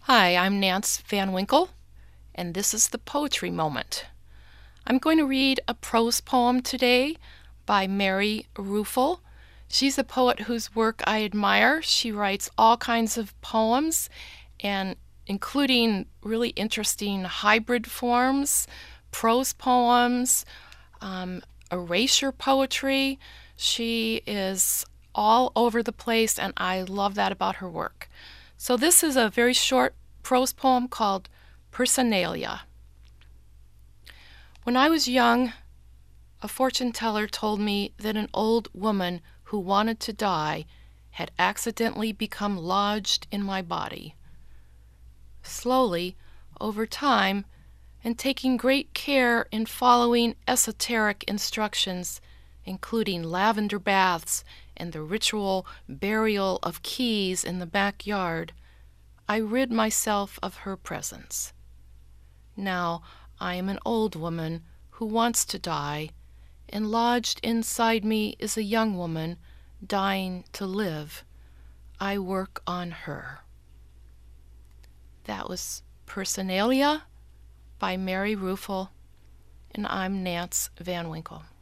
Hi, I'm Nance Van Winkle, and this is the Poetry Moment. I'm going to read a prose poem today by Mary Ruefle. She's a poet whose work I admire. She writes all kinds of poems, and including really interesting hybrid forms, prose poems, erasure poetry. She is all over the place, and I love that about her work. So this is a very short prose poem called Personalia. When I was young, a fortune teller told me that an old woman who wanted to die had accidentally become lodged in my body. Slowly, over time, and taking great care in following esoteric instructions, including lavender baths and the ritual burial of keys in the backyard, I rid myself of her presence. Now I am an old woman who wants to die, and lodged inside me is a young woman dying to live. I work on her. That was Personalia by Mary Ruefle, and I'm Nance Van Winkle.